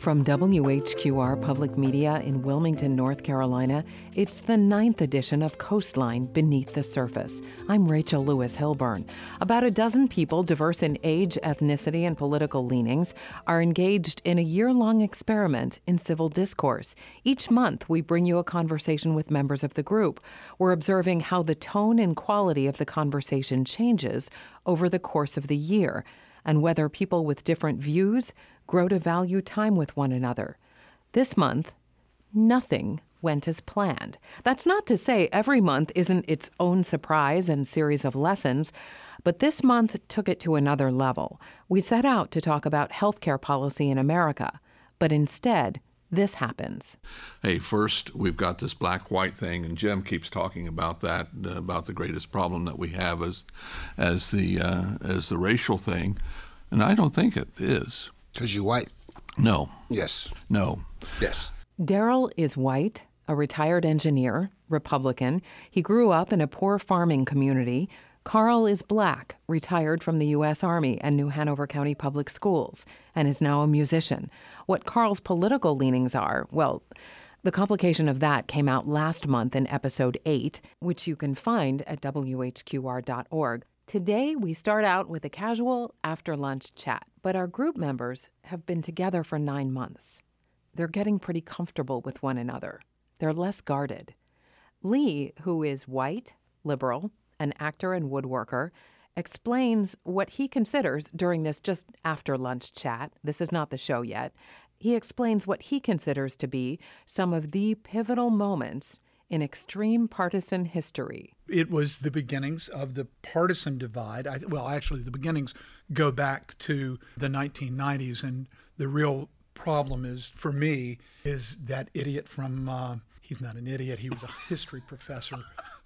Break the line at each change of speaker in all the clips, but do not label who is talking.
From WHQR Public Media in Wilmington, North Carolina, it's the 9th edition of Coastline Beneath the Surface. I'm Rachel Lewis Hilburn. About a dozen people, diverse in age, ethnicity, and political leanings, are engaged in a year-long experiment in civil discourse. Each month, we bring you a conversation with members of the group. We're observing how the tone and quality of the conversation changes over the course of the year, and whether people with different views grow to value time with one another. This month, nothing went as planned. That's not to say every month isn't its own surprise and series of lessons, but this month took it to another level. We set out to talk about healthcare policy in America, but instead, this happens.
Hey, first, we've got this black-white thing, and Jim keeps talking about that, about the greatest problem that we have as the racial thing, and I don't think it is.
Because you're white?
No.
Yes.
No.
Yes.
Daryl is white, a retired engineer, Republican. He grew up in a poor farming community. Carl is black, retired from the U.S. Army and New Hanover County Public Schools, and is now a musician. What Carl's political leanings are, well, the complication of that came out last month in episode 8, which you can find at WHQR.org. Today, we start out with a casual after-lunch chat, but our group members have been together for 9 months. They're getting pretty comfortable with one another. They're less guarded. Lee, who is white, liberal, an actor and woodworker, explains what he considers during this just after-lunch chat. This is not the show yet. He explains what he considers to be some of the pivotal moments in extreme partisan history.
It was the beginnings of the partisan divide. Actually, the beginnings go back to the 1990s, and the real problem is, for me, is that idiot from, he's not an idiot, he was a history professor,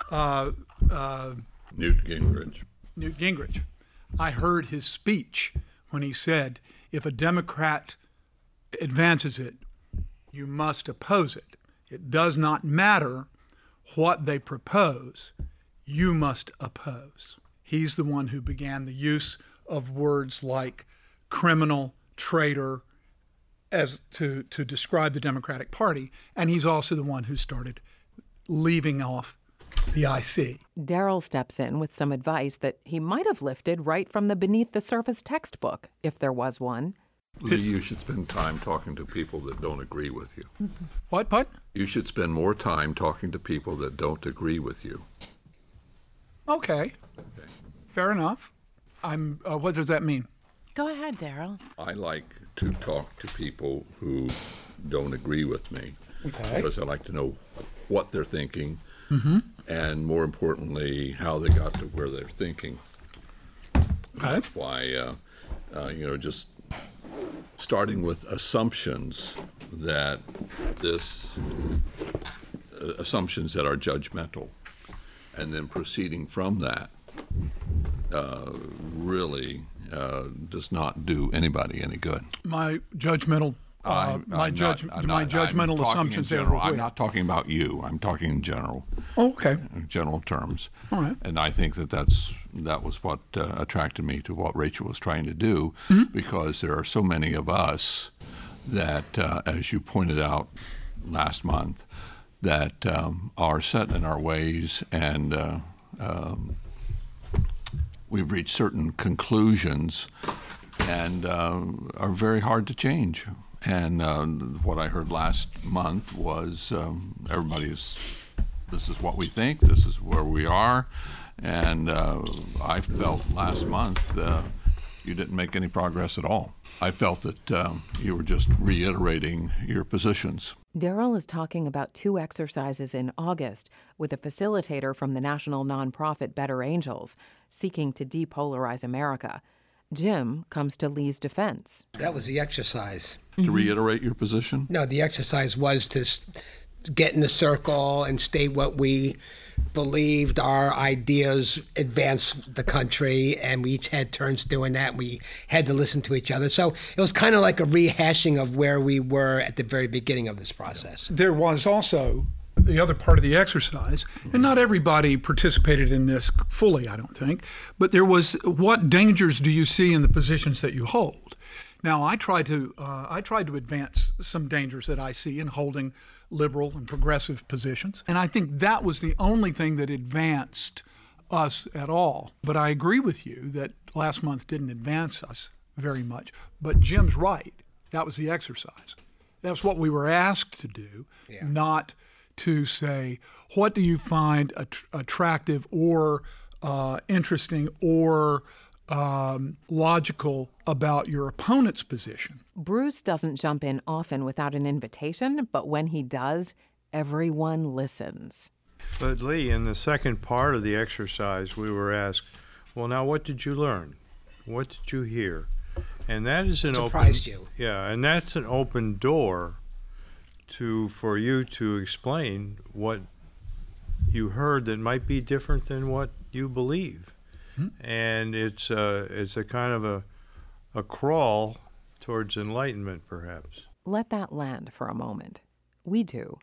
Newt Gingrich.
Newt Gingrich. I heard his speech when he said, if a Democrat advances it, you must oppose it. It does not matter what they propose, you must oppose. He's the one who began the use of words like criminal, traitor, as to describe the Democratic Party, and he's also the one who started leaving off the IC.
Daryl steps in with some advice that he might have lifted right from the Beneath the Surface textbook, if there was one.
Lee, you should spend time talking to people that don't agree with you.
What?
You should spend more time talking to people that don't agree with you.
Okay. Fair enough. What does that mean?
Go ahead, Daryl.
I like to talk to people who don't agree with me.
Okay.
Because I like to know what they're thinking, and more importantly, how they got to where they're thinking.
Okay.
That's why, just starting with assumptions that assumptions that are judgmental, and then proceeding from that really does not do anybody any good.
My judgmental assumptions there.
I'm not talking about you. I'm talking in general.
Oh, okay.
In general terms.
All right.
And I think that was what attracted me to what Rachel was trying to do, because there are so many of us that, as you pointed out last month, that are set in our ways, and we've reached certain conclusions and are very hard to change. And what I heard last month was this is what we think, this is where we are, and I felt last month you didn't make any progress at all. I felt that you were just reiterating your positions.
Daryl is talking about 2 exercises in August with a facilitator from the national nonprofit Better Angels, seeking to depolarize America. Jim comes to Lee's defense.
That was the exercise.
To reiterate your position?
No, the exercise was to get in the circle and state what we believed our ideas advanced the country, and we each had turns doing that. We had to listen to each other. So it was kind of like a rehashing of where we were at the very beginning of this process.
There was also the other part of the exercise, and not everybody participated in this fully, I don't think, but there was, what dangers do you see in the positions that you hold? Now, I tried to advance some dangers that I see in holding liberal and progressive positions, and I think that was the only thing that advanced us at all. But I agree with you that last month didn't advance us very much. But Jim's right. That was the exercise. That's what we were asked to do, not to say, what do you find attractive or interesting or logical about your opponent's position.
Bruce doesn't jump in often without an invitation, but when he does, everyone listens.
But Lee, in the second part of the exercise, we were asked, well, now what did you learn? What did you hear? And that is an
surprised you.
Yeah, and that's an open door for you to explain what you heard that might be different than what you believe. And it's a kind of a crawl towards enlightenment, perhaps.
Let that land for a moment. We do.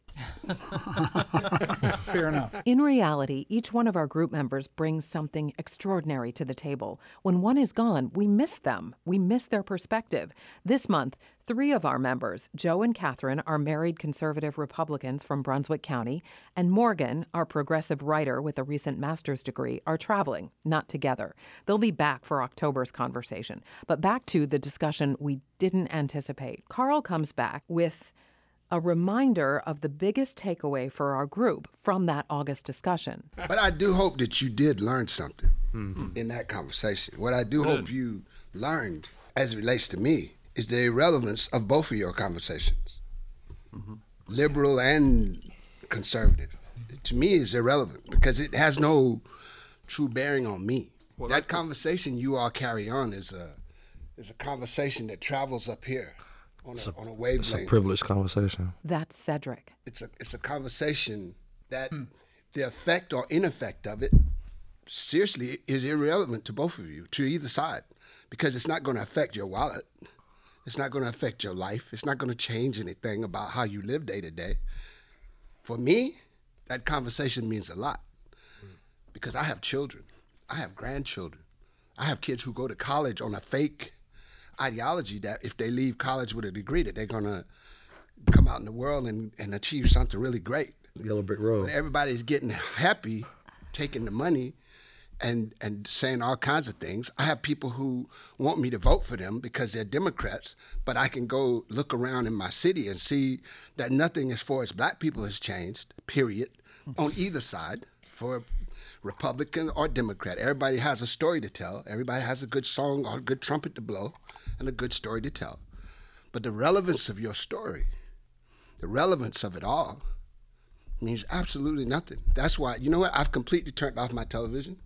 Fair enough.
In reality, each one of our group members brings something extraordinary to the table. When one is gone, we miss them. We miss their perspective. This month, 3 of our members, Joe and Catherine, are married conservative Republicans from Brunswick County, and Morgan, our progressive writer with a recent master's degree, are traveling, not together. They'll be back for October's conversation. But back to the discussion we didn't anticipate. Carl comes back with a reminder of the biggest takeaway for our group from that August discussion.
But I do hope that you did learn something in that conversation. What I do hope you learned, as it relates to me, is the irrelevance of both of your conversations, liberal and conservative. To me, is irrelevant because it has no true bearing on me. Well, that conversation you all carry on is a conversation that travels up here. On a wavelength.
It's a privileged conversation.
That's Cedric.
It's a conversation that the effect or ineffect of it seriously is irrelevant to both of you, to either side, because it's not going to affect your wallet. It's not going to affect your life. It's not going to change anything about how you live day to day. For me, that conversation means a lot because I have children. I have grandchildren. I have kids who go to college on a fake ideology that if they leave college with a degree that they're going to come out in the world and achieve something really great.
Yellow brick road.
But everybody's getting happy, taking the money and saying all kinds of things. I have people who want me to vote for them because they're Democrats, but I can go look around in my city and see that nothing as far as black people has changed, period, on either side, for Republican or Democrat. Everybody has a story to tell. Everybody has a good song or a good trumpet to blow and a good story to tell. But the relevance of your story, the relevance of it all, means absolutely nothing. That's why, you know what? I've completely turned off my television.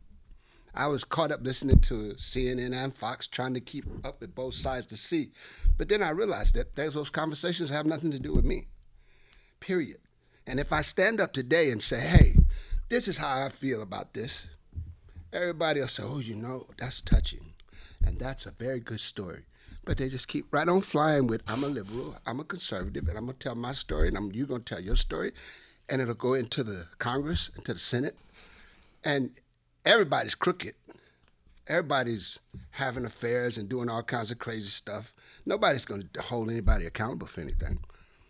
I was caught up listening to CNN and Fox, trying to keep up with both sides to see. But then I realized that those conversations have nothing to do with me, period. And if I stand up today and say, hey, this is how I feel about this, everybody will say, oh, you know, that's touching. And that's a very good story. But they just keep right on flying with, I'm a liberal, I'm a conservative, and I'm going to tell my story, and you're going to tell your story. And it'll go into the Congress, into the Senate. And everybody's crooked. Everybody's having affairs and doing all kinds of crazy stuff. Nobody's going to hold anybody accountable for anything.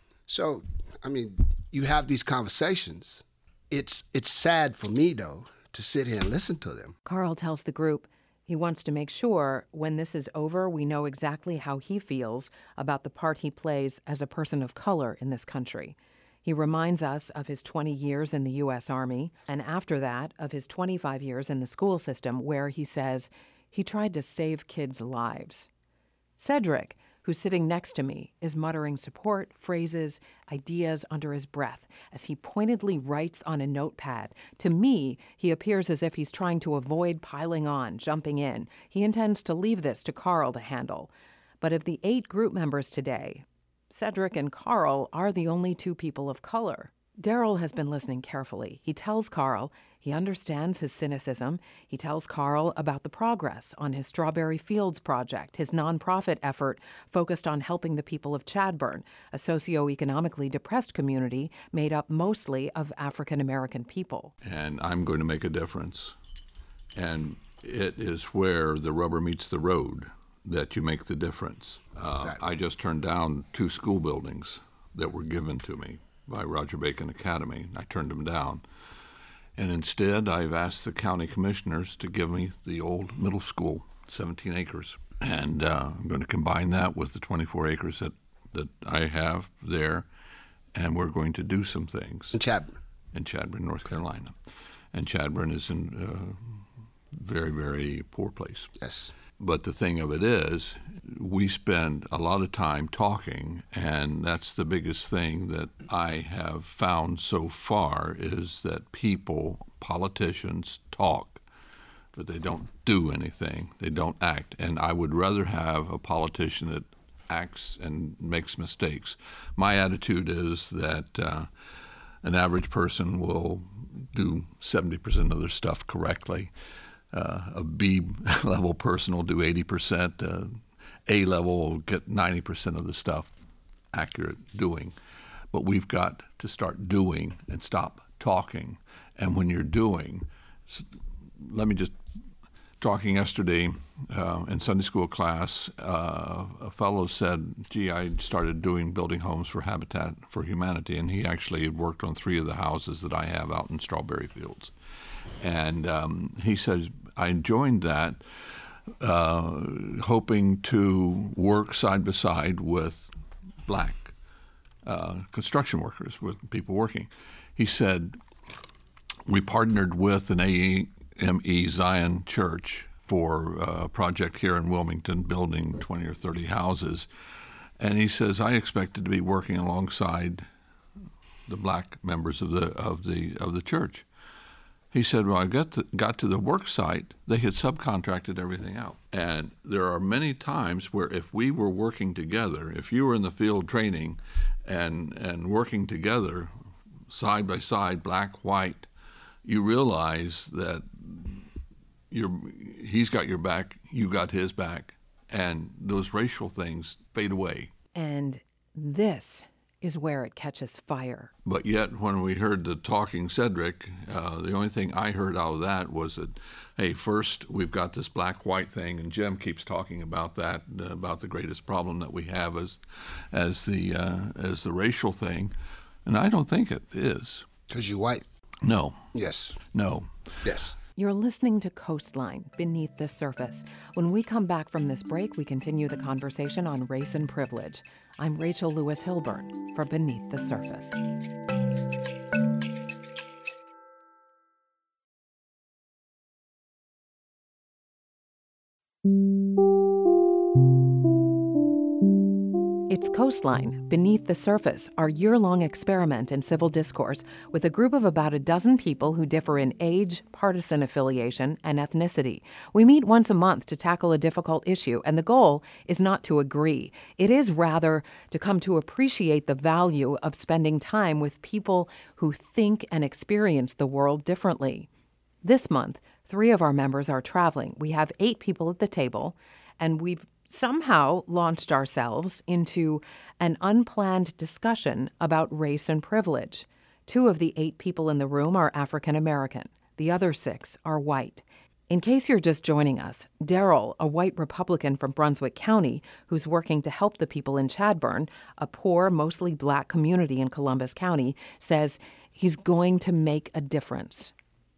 So, I mean, you have these conversations. It's sad for me, though, to sit here and listen to them.
Carl tells the group he wants to make sure when this is over, we know exactly how he feels about the part he plays as a person of color in this country. He reminds us of his 20 years in the U.S. Army, and after that, of his 25 years in the school system, where he says he tried to save kids' lives. Cedric, who's sitting next to me, is muttering support, phrases, ideas under his breath as he pointedly writes on a notepad. To me, he appears as if he's trying to avoid piling on, jumping in. He intends to leave this to Carl to handle. But of the 8 group members today, Cedric and Carl are the only 2 people of color. Daryl has been listening carefully. He tells Carl he understands his cynicism. He tells Carl about the progress on his Strawberry Fields project, his nonprofit effort focused on helping the people of Chadbourne, a socioeconomically depressed community made up mostly of African American people.
And I'm going to make a difference. And it is where the rubber meets the road that you make the difference.
Exactly.
I just turned down 2 school buildings that were given to me by Roger Bacon Academy. I turned them down. And instead, I've asked the county commissioners to give me the old middle school, 17 acres. And I'm going to combine that with the 24 acres that I have there, and we're going to do some things.
In Chadbourn.
In Chadbourn, North Carolina. And Chadbourn is in a very, very poor place.
Yes.
But the thing of it is, we spend a lot of time talking, and that's the biggest thing that I have found so far is that politicians talk, but they don't do anything. They don't act. And I would rather have a politician that acts and makes mistakes. My attitude is that an average person will do 70% of their stuff correctly. A B-level person will do 80%. A-level will get 90% of the stuff accurate doing. But we've got to start doing and stop talking. And when you're doing, talking yesterday in Sunday school class, a fellow said, gee, I started building homes for Habitat for Humanity, and he actually had worked on 3 of the houses that I have out in Strawberry Fields. And he says, I joined that hoping to work side by side with black construction workers, with people working. He said, we partnered with an AME Zion Church for a project here in Wilmington, building 20 or 30 houses. And he says, I expected to be working alongside the black members of the church. He said, well, I got to the work site, they had subcontracted everything out. And there are many times where if we were working together, if you were in the field training and working together, side by side, black, white, you realize that he's got your back, you got his back, and those racial things fade away.
And this is where it catches fire.
But yet, when we heard the talking Cedric, the only thing I heard out of that was that, hey, first we've got this black-white thing, and Jim keeps talking about that, about the greatest problem that we have as the racial thing, and I don't think it is.
Because you're white.
No.
Yes.
No.
Yes.
You're listening to Coastline, Beneath the Surface. When we come back from this break, we continue the conversation on race and privilege. I'm Rachel Lewis Hilburn for Beneath the Surface. It's Coastline, Beneath the Surface, our year-long experiment in civil discourse with a group of about a dozen people who differ in age, partisan affiliation, and ethnicity. We meet once a month to tackle a difficult issue, and the goal is not to agree. It is rather to come to appreciate the value of spending time with people who think and experience the world differently. This month, 3 of our members are traveling. We have 8 people at the table, and we've somehow launched ourselves into an unplanned discussion about race and privilege. 2 of the 8 people in the room are African American. The other 6 are white. In case you're just joining us, Daryl, a white Republican from Brunswick County who's working to help the people in Chadbourn, a poor, mostly black community in Columbus County, says he's going to make a difference.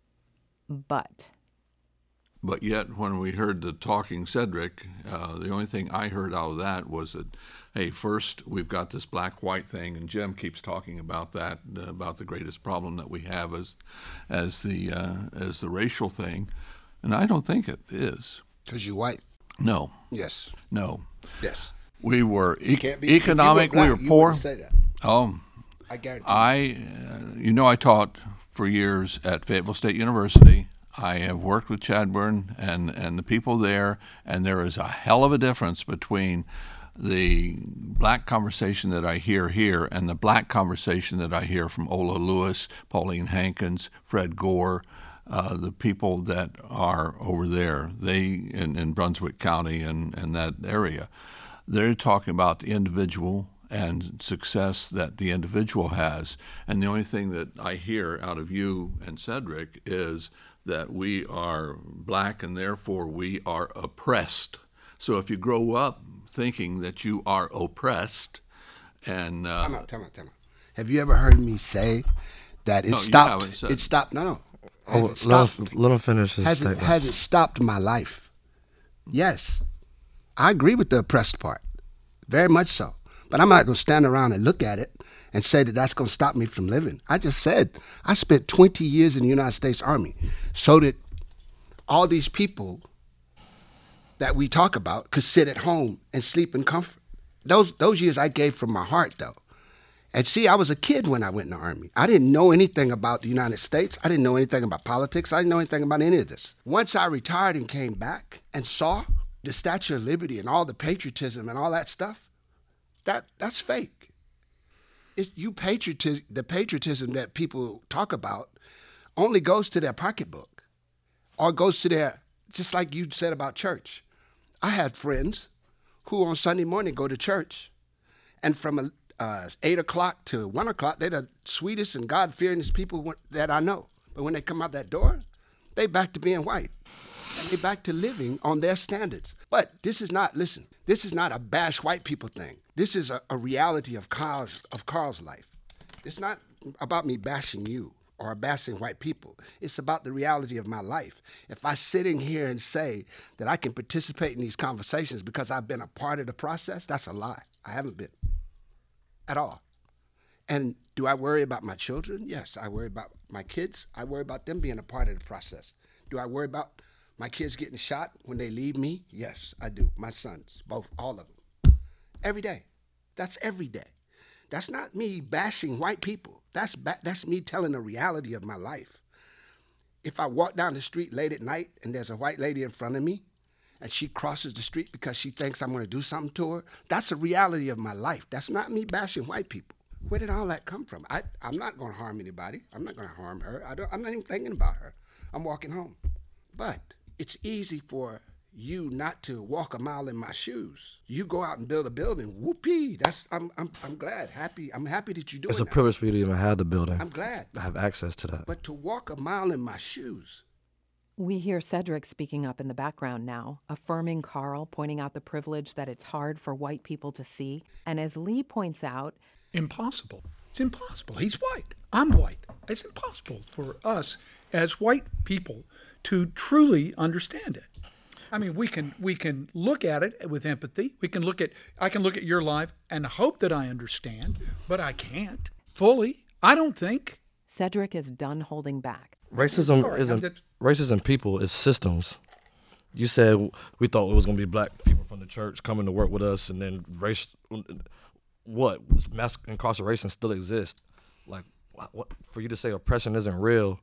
But
yet, when we heard the talking Cedric, the only thing I heard out of that was that, hey, first we've got this black-white thing, and Jim keeps talking about that, about the greatest problem that we have as the racial thing, and I don't think it is.
Because you're white.
No.
Yes.
No.
Yes.
We were
economic.
we were poor.
Say that.
Oh,
I guarantee.
I taught for years at Fayetteville State University. I have worked with Chadbourn and the people there, and there is a hell of a difference between the black conversation that I hear here and the black conversation that I hear from Ola Lewis, Pauline Hankins, Fred Gore, the people that are over there, they in Brunswick County and that area. They're talking about the individual and success that the individual has. And the only thing that I hear out of you and Cedric is that we are black and therefore we are oppressed. So if you grow up thinking that you are oppressed, and
Time out. Have you ever heard me say that it
No, you
stopped?
haven't said-
It stopped. No.
Oh,
Has it stopped?
let him finish his
Has
statement.
has it stopped my life? Yes. I agree with the oppressed part. Very much so. But I'm not going to stand around and look at it and say that that's going to stop me from living. I just said I spent 20 years in the United States Army. So that all these people that we talk about could sit at home and sleep in comfort. Those years I gave from my heart, though. And see, I was a kid when I went in the Army. I didn't know anything about the United States. I didn't know anything about politics. I didn't know anything about any of this. Once I retired and came back and saw the Statue of Liberty and all the patriotism and all that stuff, that's fake. The patriotism that people talk about only goes to their pocketbook or goes to their, just like you said about church. I had friends who on Sunday morning go to church, and from 8 o'clock to 1 o'clock, they're the sweetest and God-fearingest people that I know. But when they come out that door, they back to being white. And they back to living on their standards. But this is not a bash white people thing. This is a reality of Carl's life. It's not about me bashing you or bashing white people. It's about the reality of my life. If I sit in here and say that I can participate in these conversations because I've been a part of the process, that's a lie. I haven't been at all. And do I worry about my children? Yes, I worry about my kids. I worry about them being a part of the process. Do I worry about my kids getting shot when they leave me? Yes, I do. My sons, both, all of them. Every day. That's every day. That's not me bashing white people. That's me telling the reality of my life. If I walk down the street late at night and there's a white lady in front of me and she crosses the street because she thinks I'm going to do something to her, that's a reality of my life. That's not me bashing white people. Where did all that come from? I'm not going to harm anybody. I'm not going to harm her. I'm not even thinking about her. I'm walking home. But it's easy for you not to walk a mile in my shoes. You go out and build a building. Whoopee! I'm glad, happy. I'm happy that you're doing
It's a
that.
privilege for you to even have the building.
I'm glad.
I have access to that.
But to walk a mile in my shoes.
We hear Cedric speaking up in the background now, affirming Carl, pointing out the privilege that it's hard for white people to see. And as Lee points out,
Impossible. It's impossible. He's white. I'm white. It's impossible for us as white people to truly understand it. I mean, we can look at it with empathy. I can look at your life and hope that I understand, but I can't fully. I don't think.
Cedric is done holding back.
Racism people is systems. You said we thought it was going to be black people from the church coming to work with us, and then mass incarceration still exists. Like, what for you to say oppression isn't real?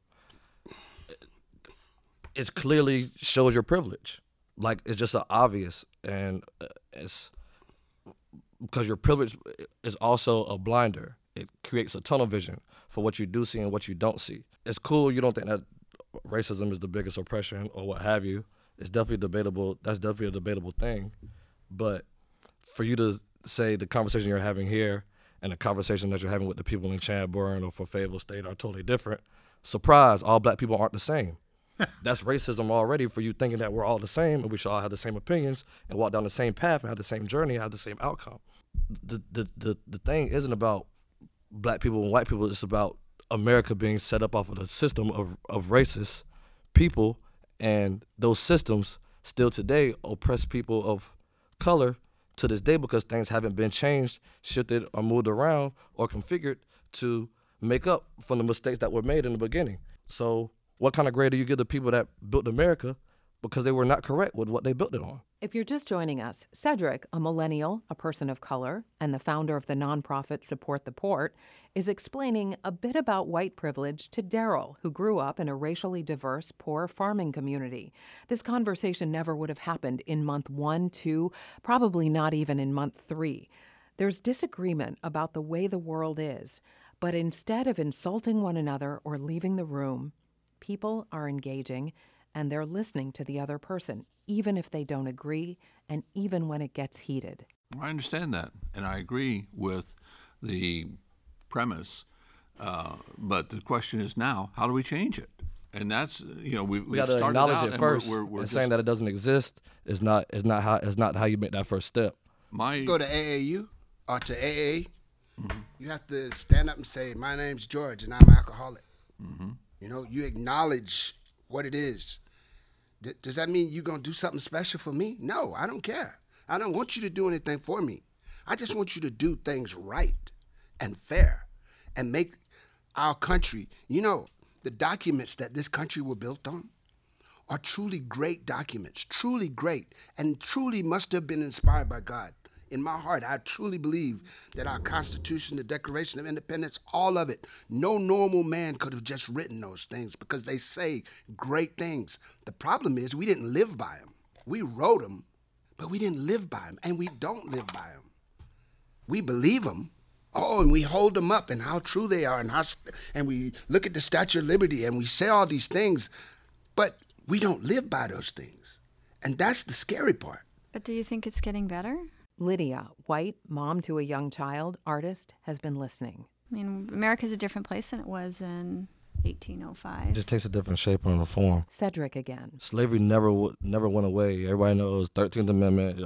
It clearly shows your privilege. Like, it's just obvious, and it's because your privilege is also a blinder. It creates a tunnel vision for what you do see and what you don't see. It's cool you don't think that racism is the biggest oppression or what have you. It's definitely debatable. That's definitely a debatable thing. But for you to say the conversation you're having here and the conversation that you're having with the people in Chadbourne or for Fayetteville State are totally different. Surprise, all black people aren't the same. That's racism already for you thinking that we're all the same and we should all have the same opinions and walk down the same path and have the same journey and have the same outcome. The thing isn't about black people and white people. It's about America being set up off of the system of racist people, and those systems still today oppress people of color to this day because things haven't been changed, shifted, or moved around or configured to make up from the mistakes that were made in the beginning. So what kind of grade do you give the people that built America because they were not correct with what they built it on?
If you're just joining us, Cedric, a millennial, a person of color, and the founder of the nonprofit Support the Port, is explaining a bit about white privilege to Daryl, who grew up in a racially diverse, poor farming community. This conversation never would have happened in month 1, 2, probably not even in month 3. There's disagreement about the way the world is, but instead of insulting one another or leaving the room, people are engaging and they're listening to the other person, even if they don't agree and even when it gets heated.
I understand that, and I agree with the premise, but the question is now, how do we change it? And that's, we
We got to
started
acknowledge
out
it
and
first.
We're
and
just,
saying that it doesn't exist is not how you make that first step.
Go to AAU or to AA, you have to stand up and say, my name's George and I'm an alcoholic. You acknowledge what it is. Does that mean you're going to do something special for me? No, I don't care. I don't want you to do anything for me. I just want you to do things right and fair and make our country, the documents that this country was built on are truly great documents, truly great, and truly must have been inspired by God. In my heart, I truly believe that our Constitution, the Declaration of Independence, all of it, no normal man could have just written those things because they say great things. The problem is we didn't live by them. We wrote them, but we didn't live by them, and we don't live by them. We believe them. Oh, and we hold them up and how true they are, and we look at the Statue of Liberty and we say all these things, but we don't live by those things. And that's the scary part.
But do you think it's getting better?
Lydia, white, mom to a young child, artist, has been listening.
I mean, America's a different place than it was in 1805.
It just takes a different shape and a form.
Cedric again.
Slavery never went away. Everybody knows 13th Amendment.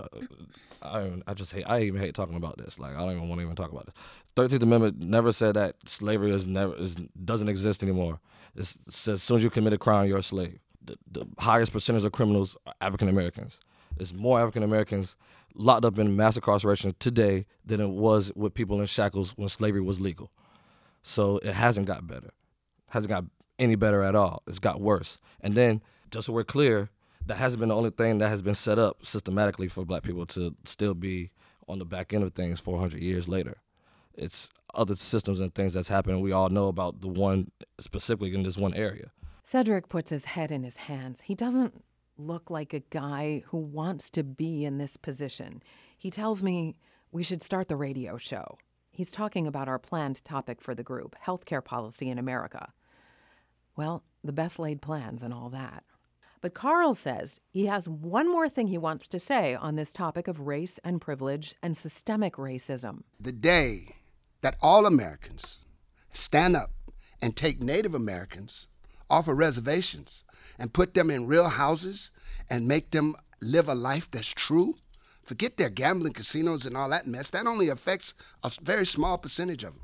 I even hate talking about this. Like, I don't even want to even talk about this. 13th Amendment never said that slavery doesn't exist anymore. It says as soon as you commit a crime, you're a slave. The highest percentage of criminals are African Americans. There's more African Americans locked up in mass incarceration today than it was with people in shackles when slavery was legal. So it hasn't got better. Hasn't got any better at all. It's got worse. And then, just so we're clear, that hasn't been the only thing that has been set up systematically for black people to still be on the back end of things 400 years later. It's other systems and things that's happening. We all know about the one specifically in this one area.
Cedric puts his head in his hands. He doesn't look like a guy who wants to be in this position. He tells me we should start the radio show. He's talking about our planned topic for the group, healthcare policy in America. Well, the best laid plans and all that. But Carl says he has one more thing he wants to say on this topic of race and privilege and systemic racism.
The day that all Americans stand up and take Native Americans off of reservations and put them in real houses and make them live a life that's true, forget their gambling casinos and all that mess. That only affects a very small percentage of them.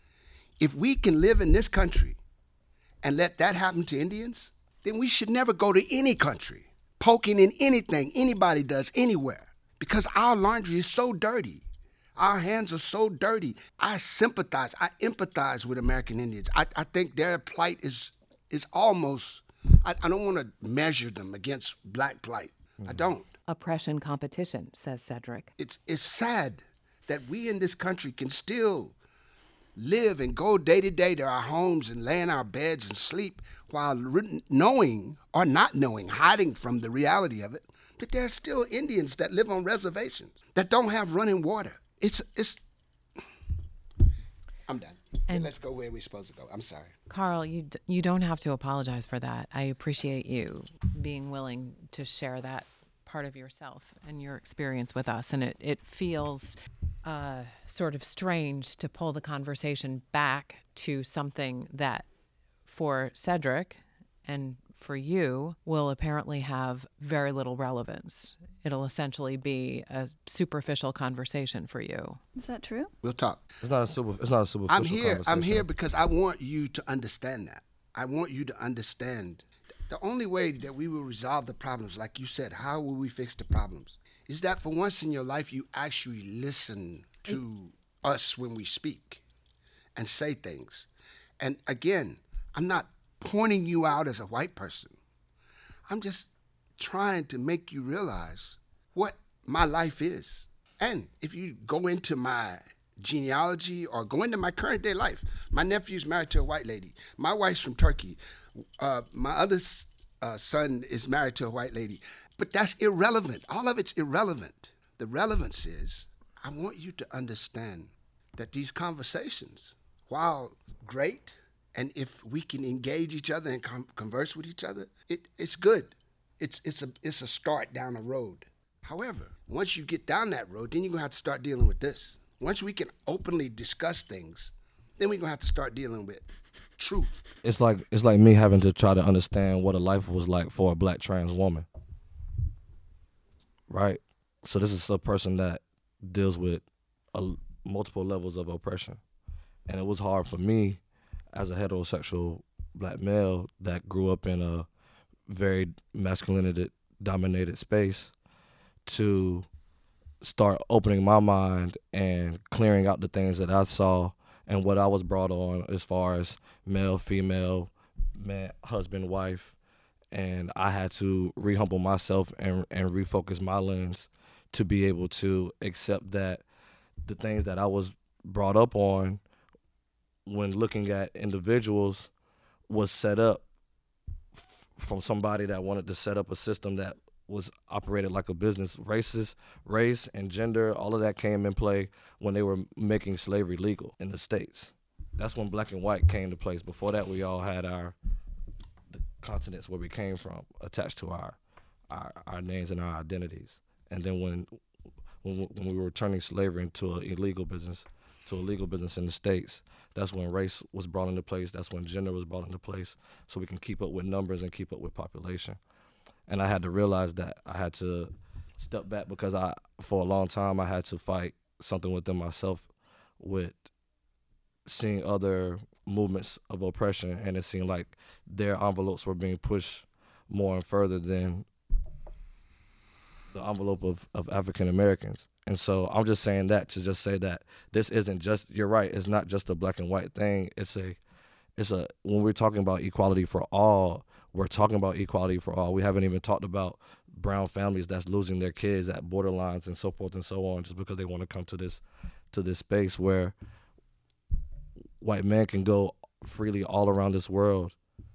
If we can live in this country and let that happen to Indians, then we should never go to any country poking in anything anybody does anywhere, because our laundry is so dirty. Our hands are so dirty. I sympathize, I empathize with American Indians. I think their plight is almost, I don't want to measure them against black plight. I don't.
Oppression competition, says Cedric.
It's sad that we in this country can still live and go day to day to our homes and lay in our beds and sleep while knowing or not knowing, hiding from the reality of it, that there are still Indians that live on reservations that don't have running water. I'm done.
And
let's go where we're supposed to go. I'm sorry.
Carl, you don't have to apologize for that. I appreciate you being willing to share that part of yourself and your experience with us. And it feels sort of strange to pull the conversation back to something that for Cedric and for you will apparently have very little relevance. It'll essentially be a superficial conversation for you.
Is that true?
We'll talk.
It's not a superficial
I'm here
conversation.
because I want you to understand that. I want you to understand the only way that we will resolve the problems, like you said, how will we fix the problems, is that for once in your life you actually listen to us when we speak and say things. And again, I'm not pointing you out as a white person. I'm just trying to make you realize what my life is. And if you go into my genealogy or go into my current day life, my nephew's married to a white lady. My wife's from Turkey. My other son is married to a white lady. But that's irrelevant. All of it's irrelevant. The relevance is I want you to understand that these conversations, while great, and if we can engage each other and converse with each other, it's good. It's a start down the road. However, once you get down that road, then you're going to have to start dealing with this. Once we can openly discuss things, Then we're gonna have to start dealing with truth.
It's like me having to try to understand what a life was like for a black trans woman. Right? So this is a person that deals with multiple levels of oppression. And it was hard for me as a heterosexual black male that grew up in a very masculinity-dominated space to start opening my mind and clearing out the things that I saw and what I was brought on as far as male, female, man, husband, wife. And I had to re-humble myself and refocus my lens to be able to accept that the things that I was brought up on when looking at individuals was set up from somebody that wanted to set up a system that was operated like a business. Race and gender, all of that came in play when they were making slavery legal in the States. That's when black and white came to place. Before that, we all had the continents where we came from attached to our names and our identities. And then when we were turning slavery into an illegal business, to a legal business in the States, that's when race was brought into place. That's when gender was brought into place, so we can keep up with numbers and keep up with population. And I had to realize that I had to step back because for a long time, I had to fight something within myself with seeing other movements of oppression, and it seemed like their envelopes were being pushed more and further than the envelope of African Americans. And so I'm just saying that to just say that this isn't just, you're right, it's not just a black and white thing. It's when we're talking about equality for all, we're talking about equality for all. We haven't even talked about brown families that's losing their kids at borderlines and so forth and so on, just because they want to come to this space where white men can go freely all around this world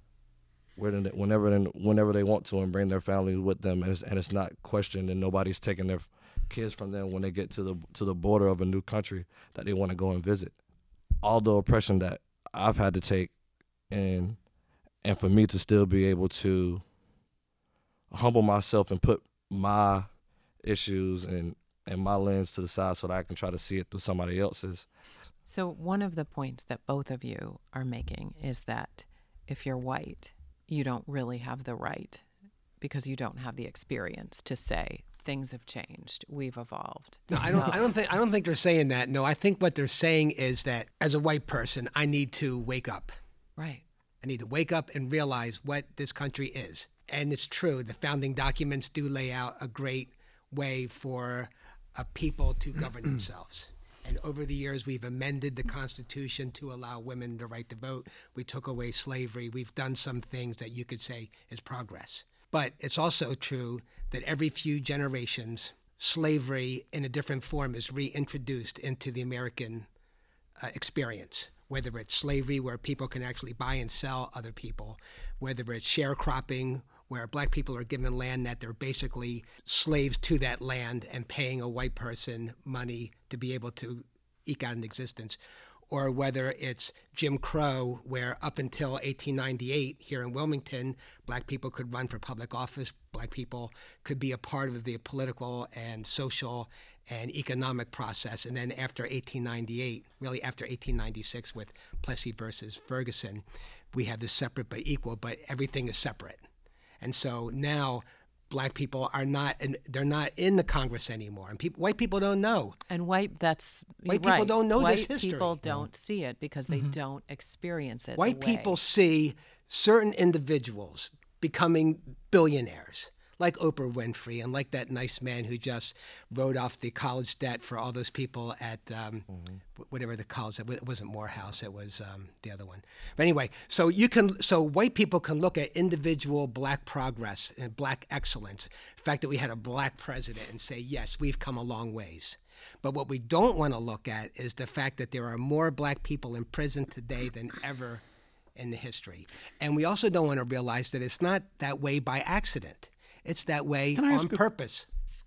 whenever they want to and bring their families with them, and it's not questioned, and nobody's taking their kids from them when they get to the border of a new country that they want to go and visit. All the oppression that I've had to take, and for me to still be able to humble myself and put my issues and my lens to the side so that I can try to see it through somebody else's.
So one of the points that both of you are making is that if you're white, you don't really have the right, because you don't have the experience to say things have changed, we've evolved.
No, I don't think they're saying that. No, I think what they're saying is that as a white person, I need to wake up.
Right.
I need to wake up and realize what this country is. And it's true, the founding documents do lay out a great way for a people to govern themselves. And over the years, we've amended the Constitution to allow women the right to vote. We took away slavery. We've done some things that you could say is progress. But it's also true that every few generations, slavery in a different form is reintroduced into the American experience, whether it's slavery where people can actually buy and sell other people, whether it's sharecropping, where black people are given land that they're basically slaves to that land and paying a white person money to be able to eke out an existence, or whether it's Jim Crow, where up until 1898 here in Wilmington, black people could run for public office, black people could be a part of the political and social and economic process. And then after 1898, really after 1896 with Plessy versus Ferguson, we have the separate but equal, but everything is separate. And so now black people are they're not in the Congress anymore. And white people don't know.
And white people
don't know this history.
White people don't see it because they don't experience it.
White people see certain individuals becoming billionaires, like Oprah Winfrey and like that nice man who just wrote off the college debt for all those people at whatever the college, it wasn't Morehouse, it was the other one. But anyway, so white people can look at individual black progress and black excellence, the fact that we had a black president, and say, yes, we've come a long ways. But what we don't want to look at is the fact that there are more black people in prison today than ever in the history. And we also don't want to realize that it's not that way by accident. It's that way on purpose.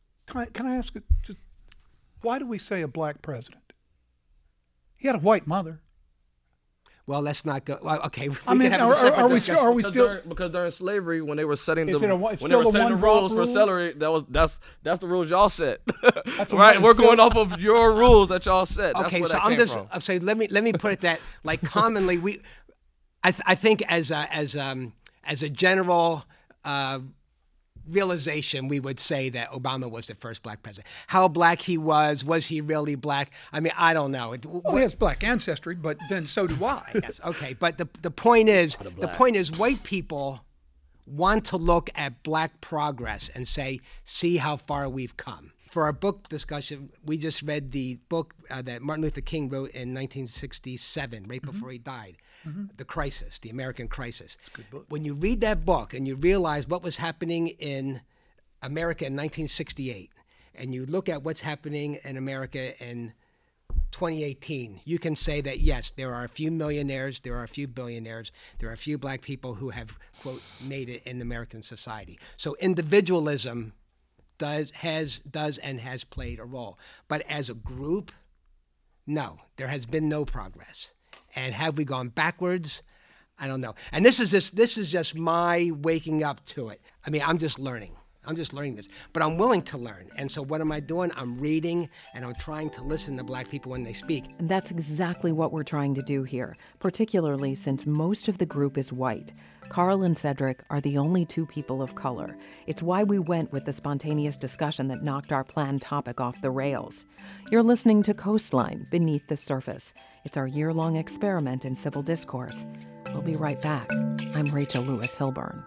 Can I ask, just, why do we say a black president? He had a white mother.
Well, let's not go. Well, okay, we
I mean,
can have a separate
are we
discussion.
still? Are we
Because
still?
because during slavery, when they were setting
Is
the
it a
when
still
they were
a
setting the
one-drop
rules for
rule?
celery, that's the rules y'all set.
a
Right?
one-
We're
still-
going off of your rules that y'all set. That's
Okay,
where
so
that
I'm
came
just
from.
I'm saying let me put it that like commonly I think as a general realization, we would say that Obama was the first black president. How black he was he really black? I mean, I don't know.
Well, he has black ancestry, but then so do I.
Yes, okay, but the point is white people want to look at black progress and say, see how far we've come. For our book discussion, we just read the book that Martin Luther King wrote in 1967, right before he died, The Crisis, The American Crisis. It's a good book. When you read that book and you realize what was happening in America in 1968, and you look at what's happening in America in 2018, you can say that, yes, there are a few millionaires, there are a few billionaires, there are a few black people who have, quote, made it in American society. So individualism does and has played a role. But as a group, no, there has been no progress. And have we gone backwards? I don't know. And this is just my waking up to it. I mean, I'm just learning this, but I'm willing to learn. And so what am I doing? I'm reading and I'm trying to listen to black people when they speak.
And that's exactly what we're trying to do here, particularly since most of the group is white. Carl and Cedric are the only two people of color. It's why we went with the spontaneous discussion that knocked our planned topic off the rails. You're listening to Coastline, Beneath the Surface. It's our year-long experiment in civil discourse. We'll be right back. I'm Rachel Lewis Hilburn.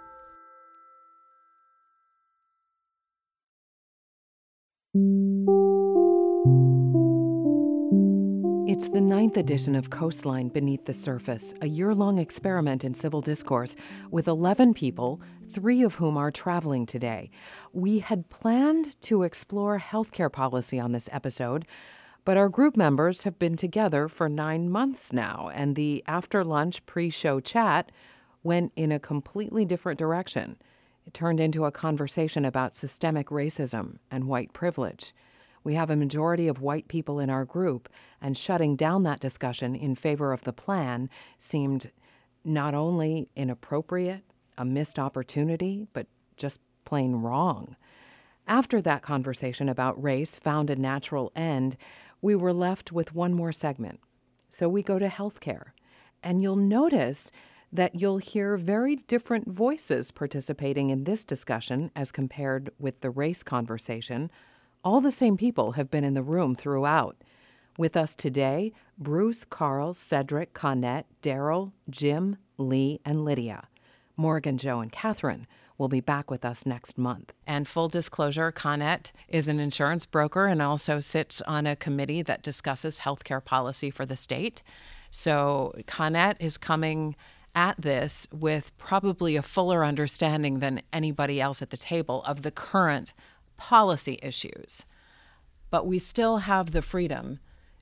It's the 9th edition of Coastline Beneath the Surface, a year-long experiment in civil discourse with 11 people, 3 of whom are traveling today. We had planned to explore healthcare policy on this episode, but our group members have been together for 9 months now, and the after-lunch pre-show chat went in a completely different direction. It turned into a conversation about systemic racism and white privilege. We have a majority of white people in our group, and shutting down that discussion in favor of the plan seemed not only inappropriate, a missed opportunity, but just plain wrong. After that conversation about race found a natural end, we were left with one more segment. So we go to healthcare, and you'll notice that you'll hear very different voices participating in this discussion as compared with the race conversation. All the same people have been in the room throughout. With us today, Bruce, Carl, Cedric, Connette, Daryl, Jim, Lee, and Lydia. Morgan, Joe, and Catherine will be back with us next month. And full disclosure, Connette is an insurance broker and also sits on a committee that discusses healthcare policy for the state. So Connette is coming at this with probably a fuller understanding than anybody else at the table of the current policy issues. But we still have the freedom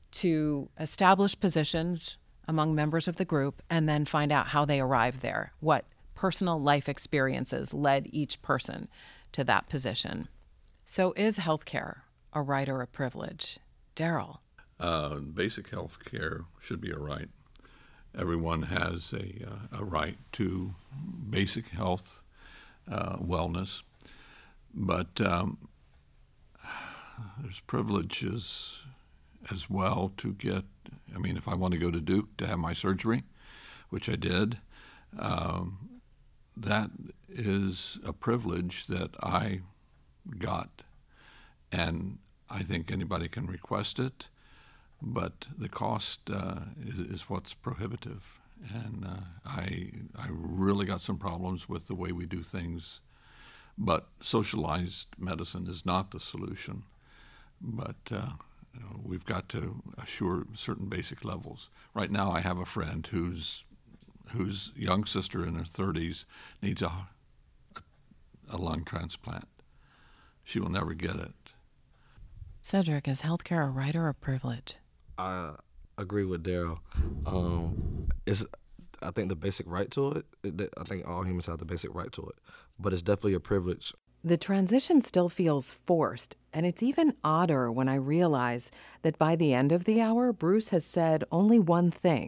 to establish positions among members of the group and then find out how they arrived there, what personal life experiences led each person to that position. So is healthcare a right or a privilege? Daryl?
Basic health care should be a right. Everyone has a right to basic health, wellness. But there's privileges as well to get. I mean, if I want to go to Duke to have my surgery, which I did, that is a privilege that I got. And I think anybody can request it, but the cost is what's prohibitive. And I really got some problems with the way we do things. But socialized medicine is not the solution. But we've got to assure certain basic levels. Right now, I have a friend whose young sister in her 30s needs a lung transplant. She will never get it.
Cedric, is healthcare a right or a privilege?
I agree with Daryl. I think the basic right to it. I think all humans have the basic right to it, but it's definitely a privilege.
The transition still feels forced, and it's even odder when I realize that by the end of the hour, Bruce has said only one thing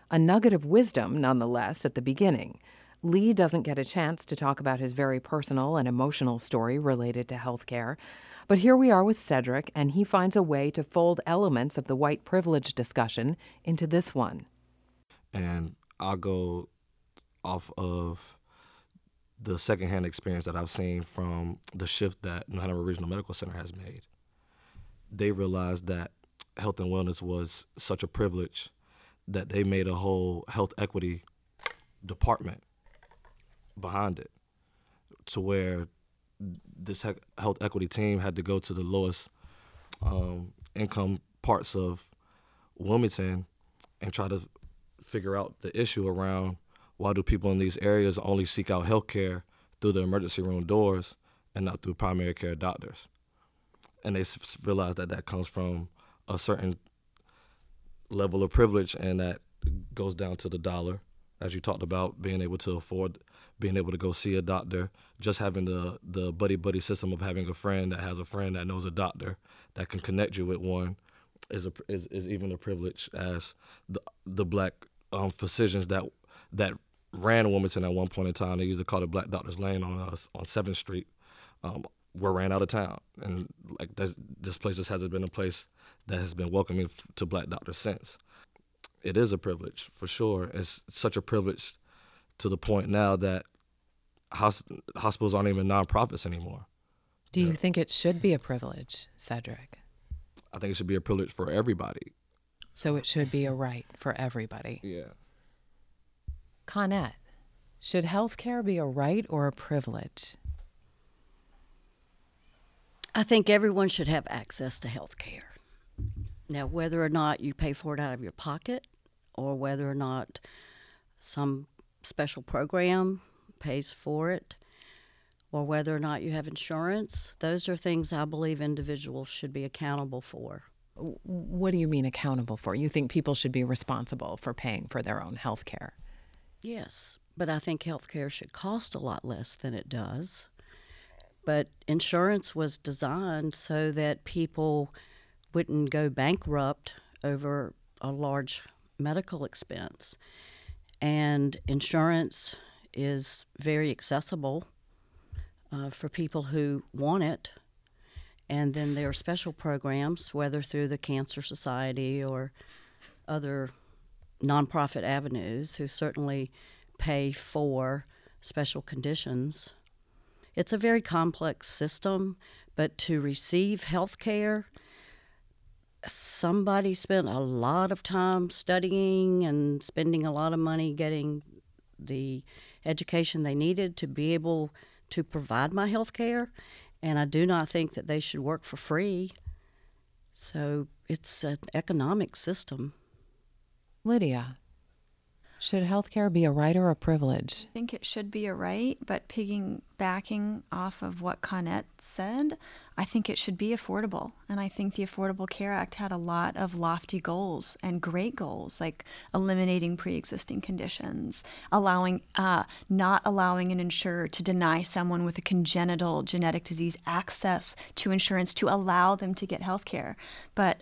A nugget of wisdom, nonetheless, at the beginning. Lee doesn't get a chance to talk about his very personal and emotional story related to healthcare. But here we are with Cedric, and he finds a way to fold elements of the white privilege discussion into this one.
And I'll go off of the secondhand experience that I've seen from the shift that New Hanover Regional Medical Center has made. They realized that health and wellness was such a privilege that they made a whole health equity department behind it, to where this health equity team had to go to the lowest income parts of Wilmington and try to figure out the issue around why do people in these areas only seek out health care through the emergency room doors and not through primary care doctors. And they realized that that comes from a certain level of privilege, and that goes down to the dollar, as you talked about, being able to afford, being able to go see a doctor, just having the buddy-buddy system of having a friend that has a friend that knows a doctor that can connect you with one is even a privilege, as the black physicians that ran Wilmington at one point in time. They used to call it Black Doctors Lane on 7th Street. Were ran out of town, and like this place just hasn't been a place that has been welcoming to black doctors since. It is a privilege for sure. It's such a privilege to the point now that hospitals aren't even nonprofits anymore.
Do you think it should be a privilege, Cedric?
I think it should be a privilege for everybody.
So it should be a right for everybody.
Yeah.
Conette, should healthcare be a right or a privilege?
I think everyone should have access to health care. Now, whether or not you pay for it out of your pocket or whether or not some special program pays for it or whether or not you have insurance, those are things I believe individuals should be accountable for.
What do you mean accountable for? You think people should be responsible for paying for their own health care?
Yes, but I think health care should cost a lot less than it does. But insurance was designed so that people wouldn't go bankrupt over a large medical expense. And insurance is very accessible for people who want it. And then there are special programs, whether through the Cancer Society or other nonprofit avenues, who certainly pay for special conditions. It's a very complex system, but to receive health care, somebody spent a lot of time studying and spending a lot of money getting the education they needed to be able to provide my health care, and I do not think that they should work for free. So it's an economic system.
Lydia, should healthcare be a right or a privilege?
I think it should be a right, but piggybacking off of what Conette said, I think it should be affordable. And I think the Affordable Care Act had a lot of lofty goals and great goals, like eliminating pre-existing conditions, not allowing an insurer to deny someone with a congenital genetic disease access to insurance to allow them to get health care. But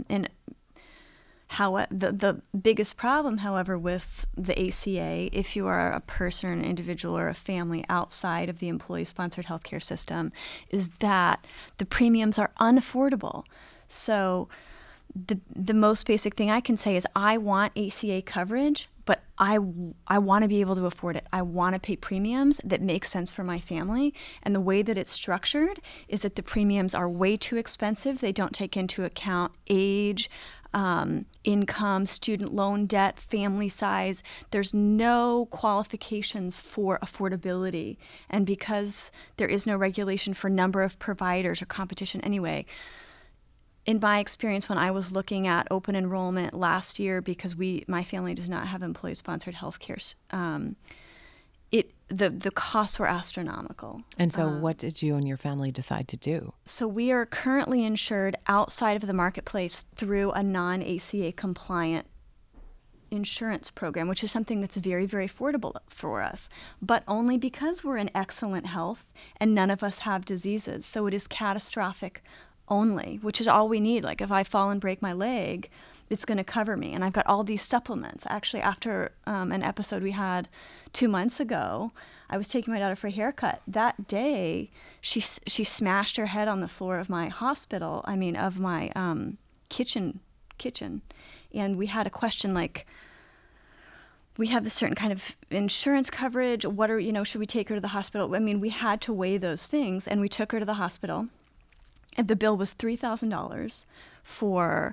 the biggest problem, however, with the ACA, if you are a person, an individual, or a family outside of the employee-sponsored healthcare system, is that the premiums are unaffordable. So the most basic thing I can say is I want ACA coverage, but I want to be able to afford it. I want to pay premiums that make sense for my family. And the way that it's structured is that the premiums are way too expensive. They don't take into account age, income, student loan debt, family size. There's no qualifications for affordability. And because there is no regulation for number of providers or competition anyway, in my experience, when I was looking at open enrollment last year, because my family does not have employee-sponsored health care, the costs were astronomical.
And so what did you and your family decide to do?
So we are currently insured outside of the marketplace through a non-ACA compliant insurance program, which is something that's very, very affordable for us, but only because we're in excellent health and none of us have diseases. So it is catastrophic only, which is all we need. Like if I fall and break my leg, it's going to cover me. And I've got all these supplements. Actually, after an episode we had 2 months ago, I was taking my daughter for a haircut. That day, she smashed her head on the floor of my of my kitchen. And we had a question like, we have this certain kind of insurance coverage. What are, should we take her to the hospital? I mean, we had to weigh those things, and we took her to the hospital. And the bill was $3,000 for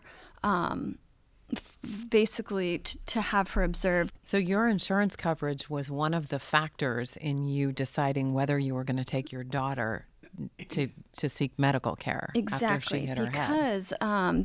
basically to have her observed.
So your insurance coverage was one of the factors in you deciding whether you were going to take your daughter to seek medical care after she hit her head.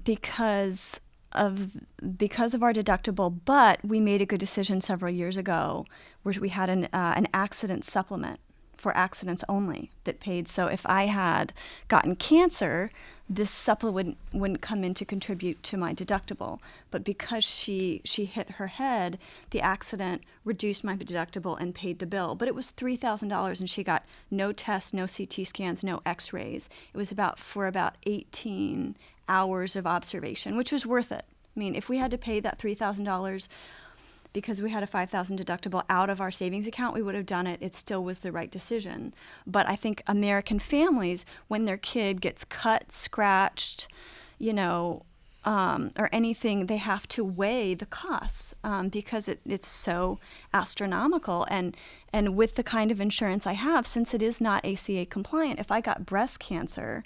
Because of our deductible, but we made a good decision several years ago where we had an accident supplement for accidents only that paid. So if I had gotten cancer, this supplement wouldn't come in to contribute to my deductible. But because she hit her head, the accident reduced my deductible and paid the bill. But it was $3,000, and she got no tests, no CT scans, no x-rays. It was for about 18 hours of observation, which was worth it. I mean, if we had to pay that $3,000 because we had a $5,000 deductible out of our savings account, we would have done it. It still was the right decision. But I think American families, when their kid gets cut, scratched, or anything, they have to weigh the costs because it's so astronomical. And with the kind of insurance I have, since it is not ACA compliant, if I got breast cancer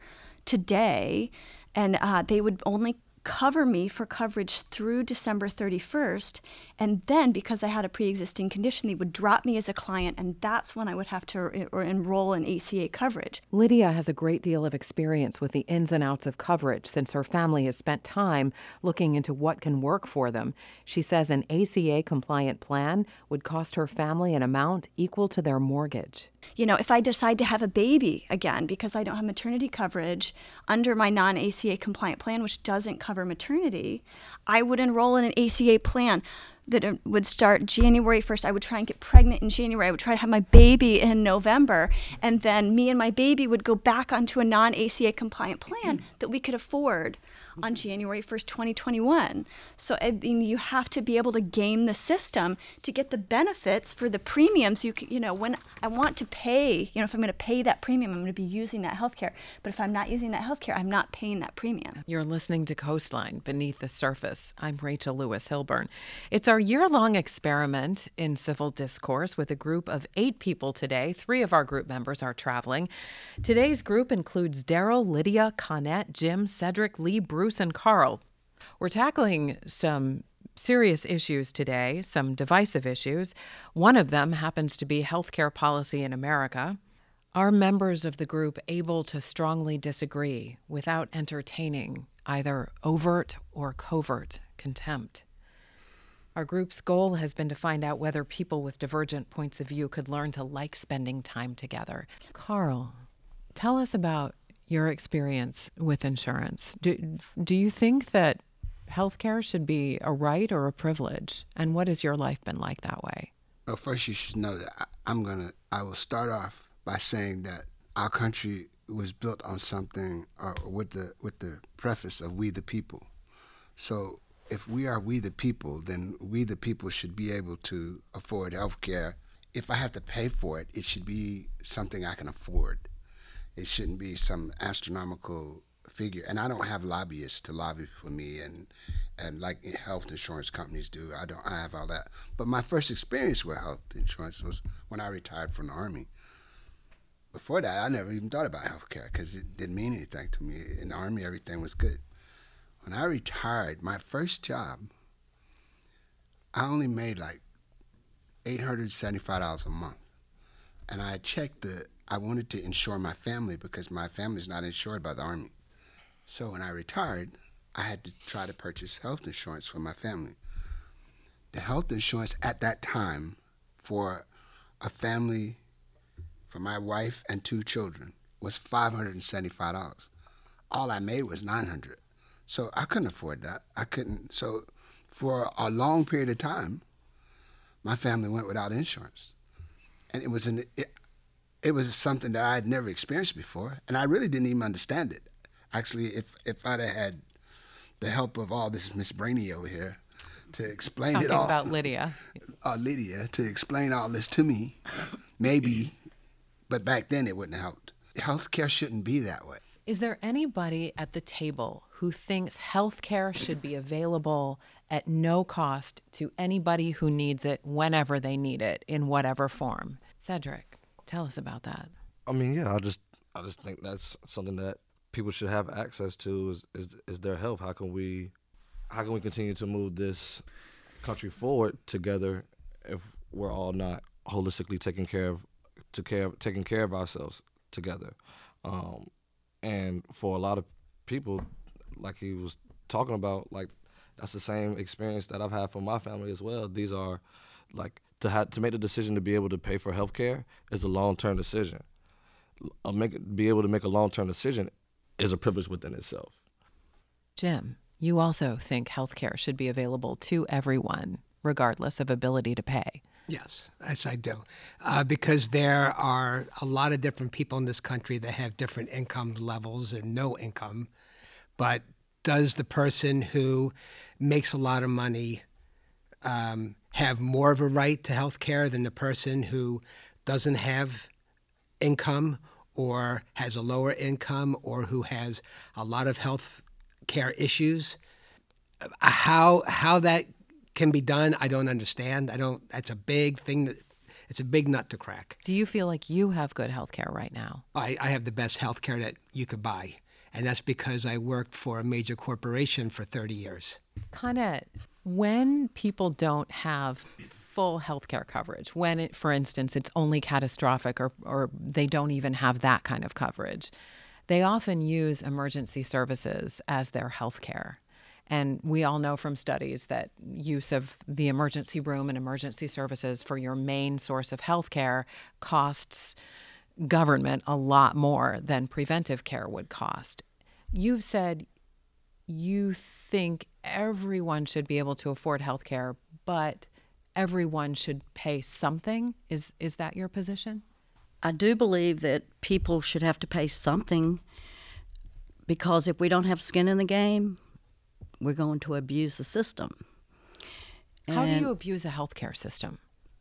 today, and they would only cover me for coverage through December 31st. And then because I had a pre-existing condition, they would drop me as a client, and that's when I would have to enroll in ACA coverage. Lydia has a great deal of experience with the ins and outs of coverage since her family has spent time looking into what can work for them. She says an ACA-compliant plan would cost her family an amount equal to their mortgage.
If I decide to have a baby again because I don't have maternity coverage under my non-ACA compliant plan, which doesn't cover maternity, I would enroll in an ACA plan that would start January 1st. I would try and get pregnant in January. I would try to have my baby in November. And then me and my baby would go back onto a non-ACA compliant plan that we could afford on January 1st, 2021. So you have to be able to game the system to get the benefits for the premiums. When I want to pay, if I'm going to pay that premium, I'm going to be using that healthcare. But if I'm not using that healthcare, I'm not paying that premium.
You're listening to Coastline Beneath the Surface. I'm Rachel Lewis Hilburn. It's our year-long experiment in civil discourse with a group of 8 people today. 3 of our group members are traveling. Today's group includes Daryl, Lydia, Connette, Jim, Cedric, Lee, Bruce, and Carl. We're tackling some serious issues today, some divisive issues. One of them happens to be healthcare policy in America. Are members of the group able to strongly disagree without entertaining either overt or covert contempt? Our group's goal has been to find out whether people with divergent points of view could learn to like spending time together. Carl, tell us about your experience with insurance. Do you think that healthcare should be a right or a privilege? And what has your life been like that way?
Well, first you should know that I will start off by saying that our country was built on something with the preface of we the people. So if we are we the people, then we the people should be able to afford healthcare. If I have to pay for it, it should be something I can afford. It shouldn't be some astronomical figure. And I don't have lobbyists to lobby for me and like health insurance companies do. I have all that. But my first experience with health insurance was when I retired from the Army. Before that, I never even thought about healthcare because it didn't mean anything to me. In the Army, everything was good. When I retired, my first job, I only made like $875 a month. And I checked I wanted to insure my family because my family's not insured by the Army. So when I retired, I had to try to purchase health insurance for my family. The health insurance at that time for a family, for my wife and 2 children, was $575. All I made was $900. So I couldn't afford that. So for a long period of time, my family went without insurance. And it was something that I had never experienced before, and I really didn't even understand it. Actually, if I'd have had the help of all this Miss Brainy over here to explain
Talking
it all.
about Lydia.
Lydia, to explain all this to me, maybe, but back then it wouldn't have helped. Healthcare shouldn't be that way.
Is there anybody at the table who thinks health care should be available at no cost to anybody who needs it whenever they need it, in whatever form? Cedric, tell us about that.
I mean, yeah, I just think that's something that people should have access to is their health. How can we continue to move this country forward together if we're all not holistically taking care of ourselves together? And for a lot of people, like he was talking about, like that's the same experience that I've had for my family as well. These are like to make the decision to be able to pay for health care is a long-term decision. Be able to make a long-term decision is a privilege within itself.
Jim, you also think health care should be available to everyone, regardless of ability to pay.
Yes, I do. Because there are a lot of different people in this country that have different income levels and no income. But does the person who makes a lot of money have more of a right to health care than the person who doesn't have income or has a lower income or who has a lot of health care issues? How that can be done, I don't understand. That's a big thing. It's a big nut to crack.
Do you feel like you have good health care right now?
I have the best health care that you could buy. And that's because I worked for a major corporation for 30 years.
Conette, when people don't have full health care coverage, when, for instance, it's only catastrophic or they don't even have that kind of coverage, they often use emergency services as their health care. And we all know from studies that use of the emergency room and emergency services for your main source of health care costs government a lot more than preventive care would cost. You've said you think everyone should be able to afford health care, but everyone should pay something. Is that your position?
I do believe that people should have to pay something, because if we don't have skin in the game, we're going to abuse the system.
How do you abuse a healthcare system?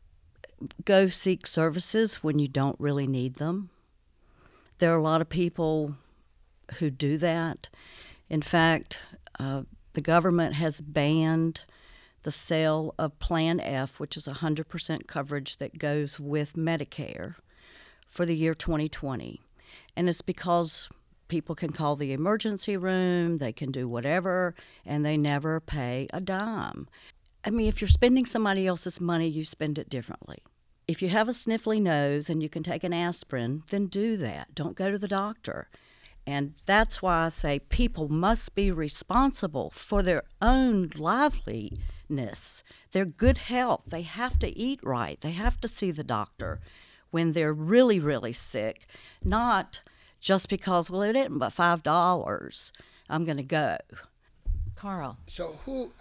Go seek services when you don't really need them. There are a lot of people who do that. In fact, the government has banned the sale of Plan F, which is 100% coverage that goes with Medicare, for the year 2020. And it's because people can call the emergency room, they can do whatever, and they never pay a dime. I mean, if you're spending somebody else's money, you spend it differently. If you have a sniffly nose and you can take an aspirin, then do that. Don't go to the doctor. And that's why I say people must be responsible for their own liveliness, their good health. They have to eat right. They have to see the doctor when they're really, really sick, not just because, well, it isn't but $5, I'm going to go.
Carl.
So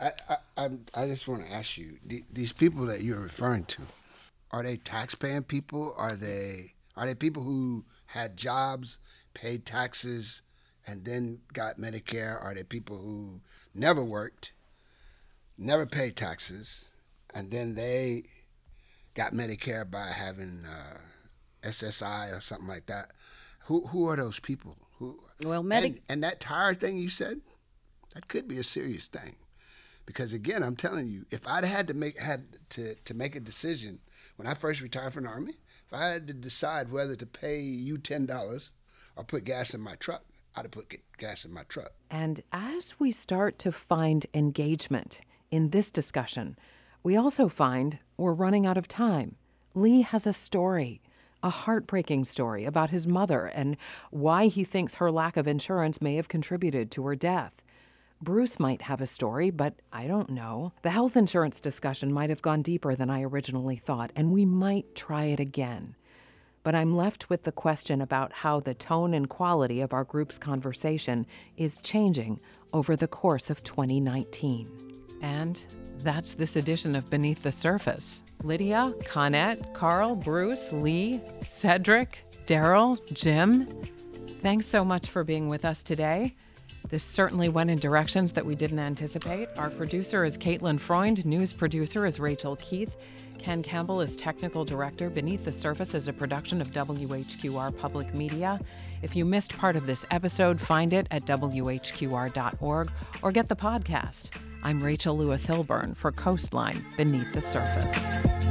I just want to ask you, these people that you're referring to, are they tax-paying people? Are they people who had jobs, paid taxes, and then got Medicare? Are they people who never worked, never paid taxes, and then they got Medicare by having SSI or something like that? Who are those people?
Well,
and that tire thing you said, that could be a serious thing, because again, I'm telling you, if I'd had to make a decision when I first retired from the Army, if I had to decide whether to pay you $10 or put gas in my truck, I'd have put gas in my truck.
And as we start to find engagement in this discussion, we also find we're running out of time. Lee has a story. A heartbreaking story about his mother and why he thinks her lack of insurance may have contributed to her death. Bruce might have a story, but I don't know. The health insurance discussion might have gone deeper than I originally thought, and we might try it again. But I'm left with the question about how the tone and quality of our group's conversation is changing over the course of 2019. And that's this edition of Beneath the Surface. Lydia, Conette, Carl, Bruce, Lee, Cedric, Daryl, Jim. Thanks so much for being with us today. This certainly went in directions that we didn't anticipate. Our producer is Caitlin Freund. News producer is Rachel Keith. Ken Campbell is technical director. Beneath the Surface is a production of WHQR Public Media. If you missed part of this episode, find it at WHQR.org or get the podcast. I'm Rachel Lewis Hilburn for Coastline Beneath the Surface.